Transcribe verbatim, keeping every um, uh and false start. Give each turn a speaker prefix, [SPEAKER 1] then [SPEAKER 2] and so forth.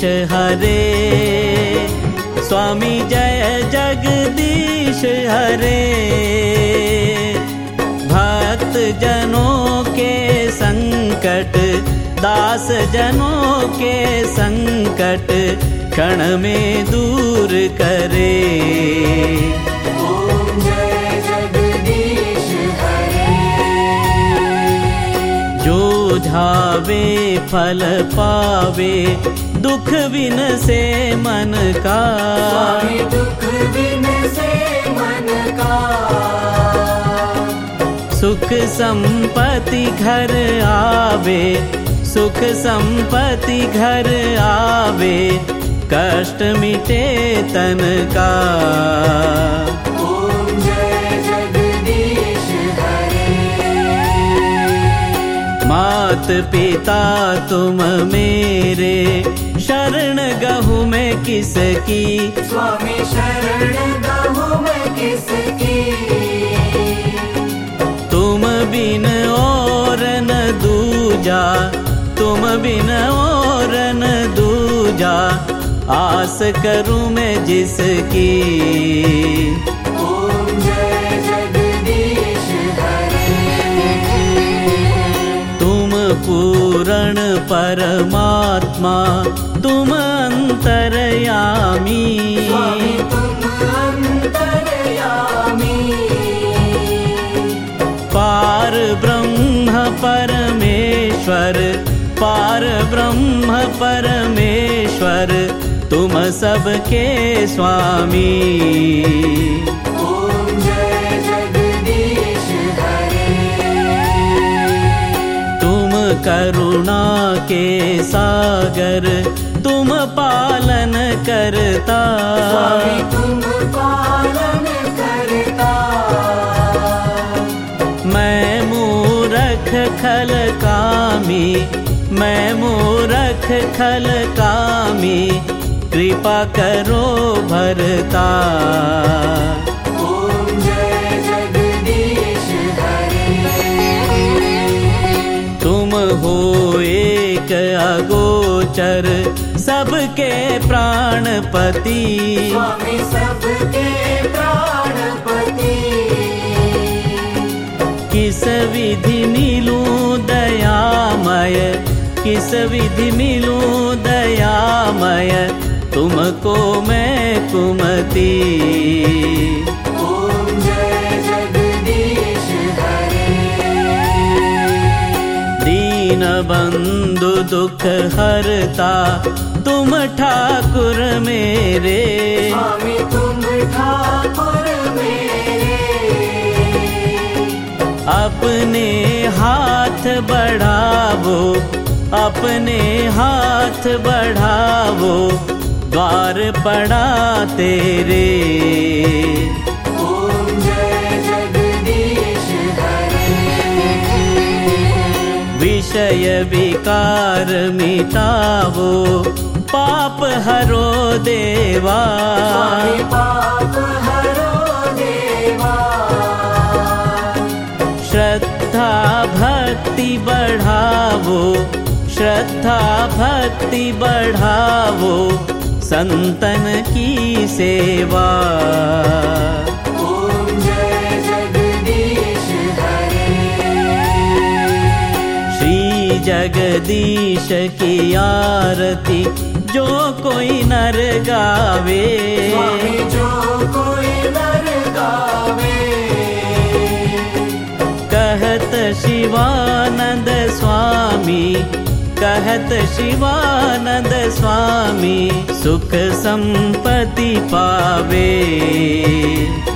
[SPEAKER 1] हरे, स्वामी जय जगदीश हरे। भक्त जनों के संकट, दास जनों के संकट क्षण में दूर करे।
[SPEAKER 2] ओम जय जगदीश हरे।
[SPEAKER 1] जो ध्यावे फल पावे, दुख बिन से मन का।
[SPEAKER 2] स्वामी दुख बिन से मन का।
[SPEAKER 1] सुख संपत्ति घर आवे, सुख संपत्ति घर आवे, कष्ट मिटे तन का।
[SPEAKER 2] ओम जय जगदीश हरे।
[SPEAKER 1] मात पिता तुम मेरे, शरण गहु मैं किसकी।
[SPEAKER 2] स्वामी शरण गहु मैं किसकी।
[SPEAKER 1] तुम बिन और न दूजा, तुम बिन और न दूजा, आस करूं मैं जिसकी।
[SPEAKER 2] ओम जय जगदीश हरे।
[SPEAKER 1] तुम पूर्ण परमात्मा, तुम अंतर्यामी।
[SPEAKER 2] स्वामी तुम अंतर्यामी।
[SPEAKER 1] पार ब्रह्म परमेश्वर, पार ब्रह्म परमेश्वर, तुम सबके स्वामी।
[SPEAKER 2] ओम जय जगदीश हरे।
[SPEAKER 1] तुम करुणा के सागर, तुम पालन करता।
[SPEAKER 2] स्वामी तुम पालन करता।
[SPEAKER 1] मैं मूरख खल कामी, मैं मूरख खल कामी, कृपा करो भरता।
[SPEAKER 2] ओम जय जगदीश हरे।
[SPEAKER 1] तुम हो एक अगोचर, सबके प्राणपति।
[SPEAKER 2] स्वामी सबके प्राणपति।
[SPEAKER 1] किस विधि मिलूं दयामय, किस विधि मिलूं दयामय, तुमको मैं कुमति।
[SPEAKER 2] ओम जय जगदीश हरे।
[SPEAKER 1] दीन बंधु दुख हरता, तुम ठाकुर मेरे।
[SPEAKER 2] स्वामी तुम ठाकुर मेरे।
[SPEAKER 1] अपने हाथ बढ़ावो, अपने हाथ बढ़ावो, द्वार पड़ा तेरे।
[SPEAKER 2] ओम जय जगदीश हरे।
[SPEAKER 1] विषय विकार मिटावो, पाप हरो देवा।
[SPEAKER 2] स्वामी पाप हरो देवा।
[SPEAKER 1] श्रद्धा भक्ति बढ़ावो, श्रद्धा भक्ति बढ़ावो, संतन की सेवा।
[SPEAKER 2] ओम जय जगदीश हरे।
[SPEAKER 1] श्री जगदीश की आरती जो कोई नर गावे।
[SPEAKER 2] स्वामी जो कोई नर गावे।
[SPEAKER 1] कहत शिवानंद स्वामी, कहत शिवानंद स्वामी, सुख संपत्ति पावे।